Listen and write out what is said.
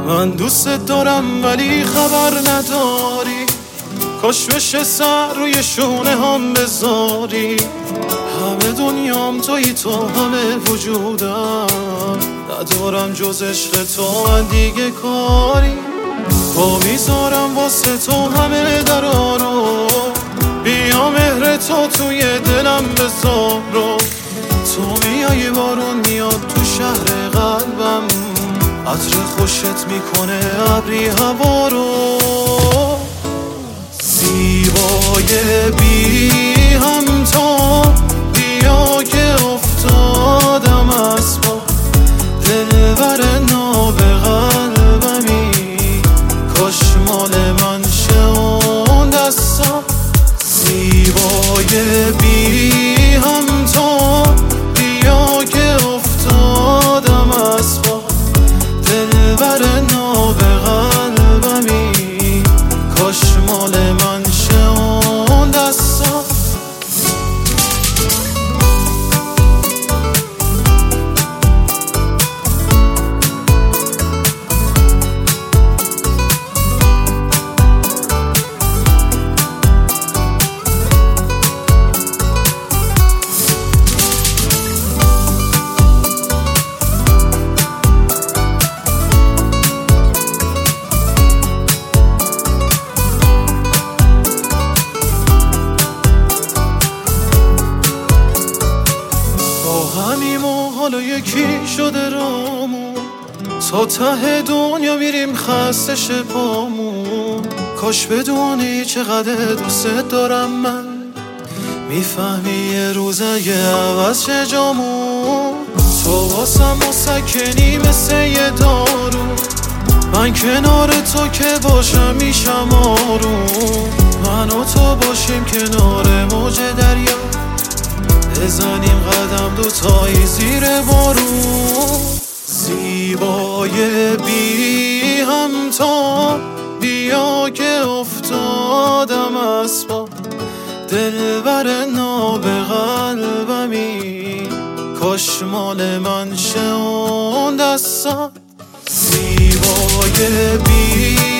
من دوست دارم ولی خبر نداری، کاش بشه سر روی شونه هم بذاری. همه دنیام توی تو، همه وجودم، ندارم جز عشق تو من دیگه کاری. با میذارم واسه تو همه درا رو، بیا مهر تو توی دلم بذار. تو میای بارون میاد تو شهر قلبم، عطر خوشت میکنه ابری هوا رو. زیبای بی همتا، بیا که افتادم از پا، دلبر ناب قلبمی، کاش مال من شه اون دستا. زیبای بی همتا، بیا که افتادم از پا، دلبر ناب قلبمی، کاش مال من شه اون دستا. حالا یکی شده رامون، تا ته دنیا میریم خسته شه پامون. کاش بدونی چقدر دوست دارم من، میفهمی یه روز اگه عوض شه جامون. تو واسم مسکنی مثل یه دارو، من کنار تو که باشم میشم آروم. من و تو باشیم کنار موج دریا، بزنیم قدم دوتایی زیر بارون. زیبای بی همتا، بیا که افتادم از پا، دلبر ناب قلبمی، کاش مال من شه اون دستا. زیبای بی